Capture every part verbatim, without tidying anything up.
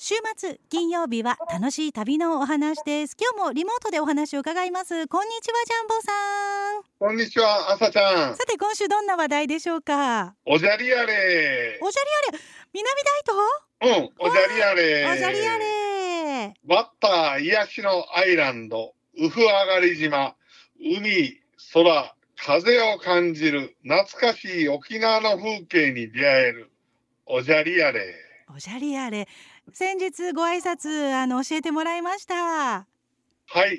週末金曜日は楽しい旅のお話です。今日もリモートでお話を伺います。こんにちは、ジャンボさん。 こんにちは、朝ちゃん。 さて今週どんな話題でしょうか。 おじゃりやれ。 おじゃりやれ、南大東。うん、おじゃりやれ。 おじゃりやれ。 バッター癒しのアイランド、ウフ上がり島、海、空、風を感じる懐かしい沖縄の風景に出会えるおじゃりやれ。 おじゃりやれ、先日ご挨拶あの教えてもらいました。 はい、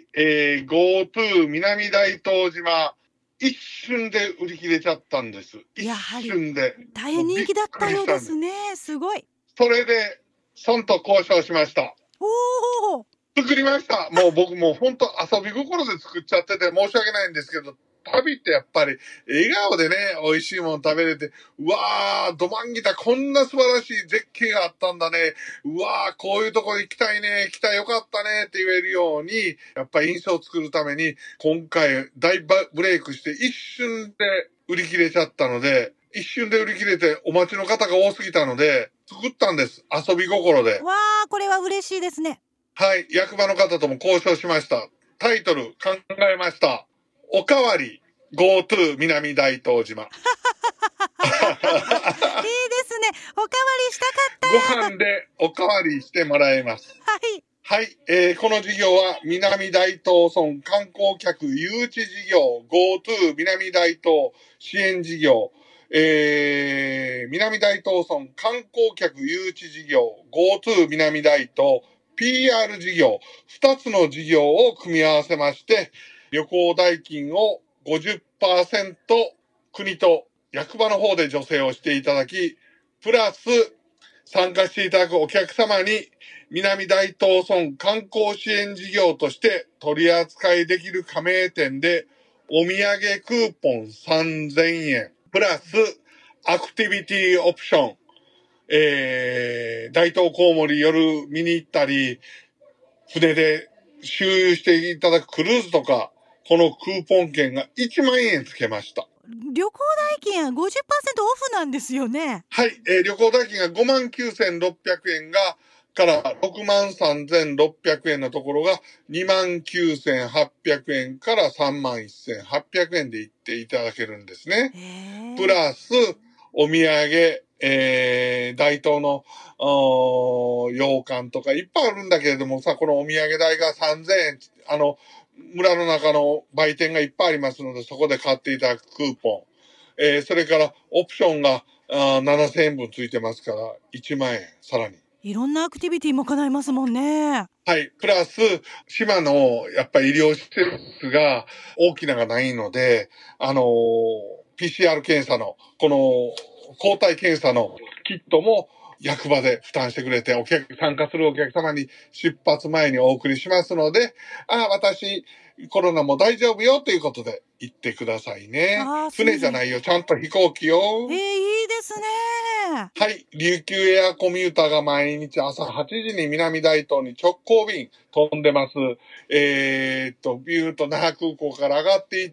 えー、GoTo 南大東島一瞬で売り切れちゃったんです。一瞬で大変人気だったようですね。すごい。 それで村と交渉しました。 おお、 作りました。もう僕も本当遊び心で作っちゃってて申し訳ないんですけど、旅ってやっぱり笑顔でね、美味しいもの食べれて、うわー、どまんぎた、こんな素晴らしい絶景があったんだね。うわー、こういうとこ行きたいね、来たよかったねって言えるように、やっぱり印象を作るために、今回大ブレイクして一瞬で売り切れちゃったので、一瞬で売り切れてお待ちの方が多すぎたので、作ったんです。遊び心で。 わー、これは嬉しいですね。 はい、役場の方とも交渉しました。タイトル考えました。おかわり GoTo 南大東島。いいですね。おかわりしたかった。ご飯でおかわりしてもらえます。 はい。 はい、えー、この事業は南大東村観光客誘致事業 GoTo 南大東支援事業、えー、南大東村観光客誘致事業 GoTo 南大東ピーアール 事業、二つの事業を組み合わせまして、旅行代金を ごじゅっパーセント 国と役場の方で助成をしていただき、プラス参加していただくお客様に南大東村観光支援事業として取り扱いできる加盟店でお土産クーポンさんぜんえん、プラスアクティビティオプション、えー、大東コウモリ夜見に行ったり、船で周遊していただくクルーズとか、このクーポン券がいちまんえんつけました。 旅行代金は ごじゅっパーセント オフなんですよね。 はい、えー、旅行代金が ごまんきゅうせんろっぴゃくえんが、からろくまんさんぜんろっぴゃくえんのところがにまんきゅうせんはっぴゃくえんからさんまんせんはっぴゃくえんで行っていただけるんですね。プラス、お土産、えー、大東の洋館とかいっぱいあるんだけれどもさ、このお土産代がさんぜんえん、あの、村の中の売店がいっぱいありますので、そこで買っていただくクーポン。えー、それからオプションがあななせんえんぶんついてますから、いちまんえん、さらに。 いろんなアクティビティも叶いますもんね。 はい。プラス、島の、やっぱり医療施設が大きながないので、あのー、ピーシーアール 検査の、この、抗体検査のキットも役場で負担してくれて、お客、参加するお客様に出発前にお送りしますので、あ、私、コロナも大丈夫よということで言ってくださいね。船じゃないよ、ちゃんと飛行機よ。 えー、いいですね。 はい。琉球エアコミューターが毎日朝はちじに南大東に直行便飛んでます。えー、っと、ビューと那覇空港から上がっていって、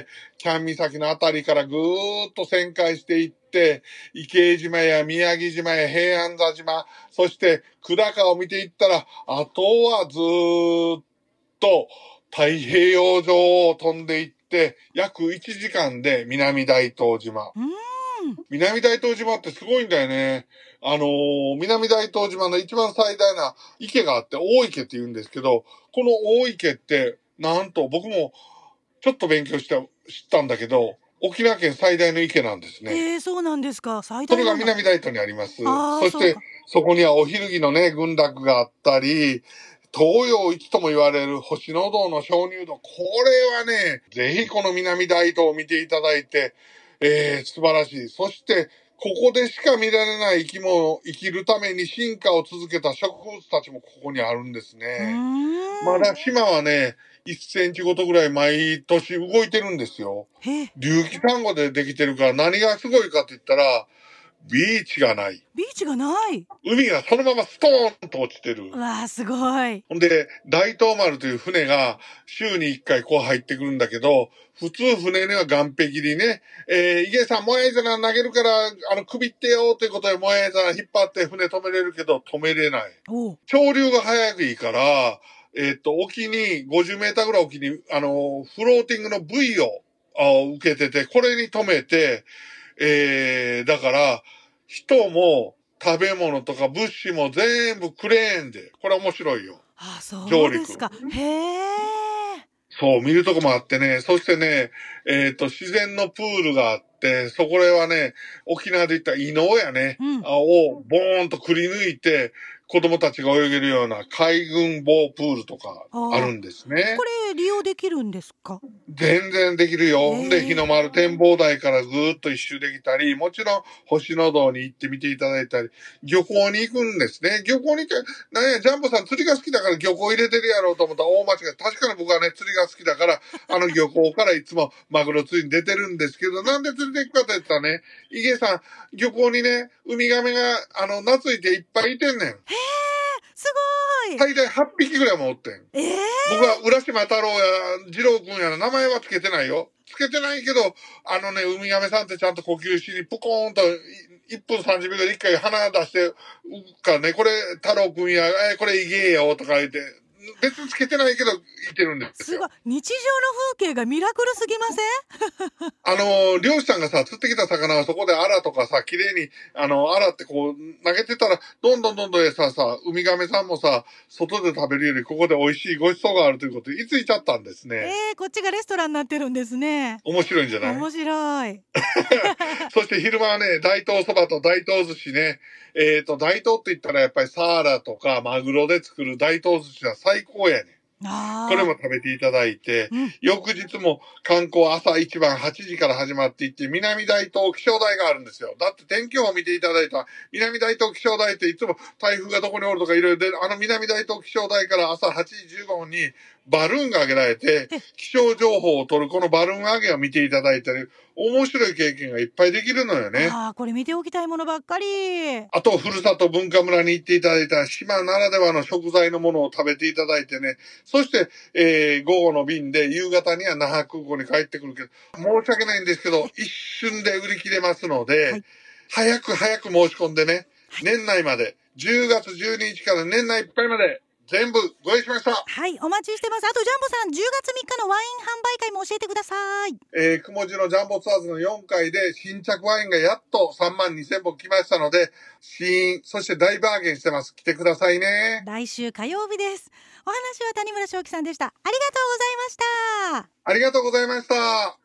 キャン岬のあたりからぐーっと旋回していって、池江島や宮城島や平安座島、そして久高を見ていったら、あとはずーっと太平洋上を飛んでいって、約いちじかんで南大東島。 うん、 南大東島ってすごいんだよね。あのー、南大東島の一番最大な池があって、大池って言うんですけど、この大池って、なんと僕もちょっと勉強して知ったんだけど、沖縄県最大の池なんですね。 えー、そうなんですか。最大それが南大東にあります。そしてそ、 そこにはお昼着のね、群落があったり、東洋一とも言われる星野道の鍾乳洞。これはね、ぜひこの南大東を見ていただいて、えー、素晴らしい。そして、ここでしか見られない生き物、生きるために進化を続けた植物たちもここにあるんですね。まだ島はね、いっセンチごとぐらい毎年動いてるんですよ。隆起単語でできてるから何がすごいかって言ったら、 ビーチがない。 ビーチがない。 海がそのままストーンと落ちてる。 うわあ、すごい。 ほんで、大東丸という船が週にいっかいこう入ってくるんだけど、普通船には岸壁にね、えー、イゲさん、モエザナ投げるから、あの、首ってよということで、モエザナ引っ張って船止めれるけど、止めれない。 お潮流が速くいいから、えーっと、沖に、ごじゅうメーターぐらい沖に、あの、フローティングのブイをあ受けてて、これに止めて、えー、だから、人も食べ物とか物資も全部クレーンで、これ面白いよ。 あ、そうですか。へえ。 そう、見るとこもあってね、そしてね、えっと、自然のプールがあって、そこではね、沖縄で言ったら伊能やね、 うんあをボーンとくり抜いて、子供たちが泳げるような海軍棒プールとかあるんですね。 これ利用できるんですか？ 全然できるよ。 へーで、日の丸展望台からずーっと一周できたり、もちろん星野道に行って見ていただいたり、漁港に行くんですね。漁港に行って、なんや、ジャンボさん釣りが好きだから漁港入れてるやろうと思ったら大間違い。確かに僕はね、釣りが好きだから、あの漁港からいつもマグロ釣りに出てるんですけど、なんで釣りで行くかと言ったらね、イゲさん、漁港にね、ウミガメが、あの、夏いていっぱいいてんねん。 へえ、すごい。 最大はっぴきぐらいもおってん。 ええ。 僕は浦島太郎や二郎くんやら名前はつけてないよ。つけてないけど、あのね、ウミガメさんってちゃんと呼吸しにプコーンといっぷんさんじゅうびょうでいっかい鼻出して浮くからね、これ太郎くんや、えー、これいげえよとか言って、別につけてないけどいてるんですよ。 すごい。日常の風景がミラクルすぎません？ あの、漁師さんがさ、釣ってきた魚はそこでアラとかさ、綺麗に、あの、アラってこう、投げてたら、どんどんどんどん餌さ、ウミガメさんもさ、外で食べるよりここで美味しいごちそうがあるということで、いついちゃったんですね。 えー、こっちがレストランになってるんですね。 面白いんじゃない？ 面白い。 そして昼間はね、大東そばと大東寿司ね。えっと、大東って言ったらやっぱりサーラとかマグロで作る大東寿司は最高やね。 あこれも食べていただいて、 うん、 翌日も観光朝一番はちじから始まっていって、南大東気象台があるんですよ。だって天気予報を見ていただいた南大東気象台っていつも台風がどこにおるとかいろいろで、あの南大東気象台から朝はちじじゅうごふんにバルーンが上げられて、気象情報を取るこのバルーン上げを見ていただいたり、面白い経験がいっぱいできるのよね。 ああ、これ見ておきたいものばっかり。 あと、ふるさと文化村に行っていただいた島ならではの食材のものを食べていただいてね。そして、えー、午後の便で夕方には那覇空港に帰ってくるけど、申し訳ないんですけど、一瞬で売り切れますので、はい、早く早く申し込んでね、年内まで、じゅうがつじゅうににちから年内いっぱいまで、全部ご用意しました。 はい、お待ちしてます。あとジャンボさん、じゅうがつみっかのワイン販売会も教えてください。 えー、くもじのジャンボツアーズのよんかいで新着ワインがやっとさんまんにせんぼん来ましたので、試飲、そして大バーゲンしてます。来てくださいね。 来週火曜日です。お話は谷村正樹さんでした。ありがとうございました。 ありがとうございました。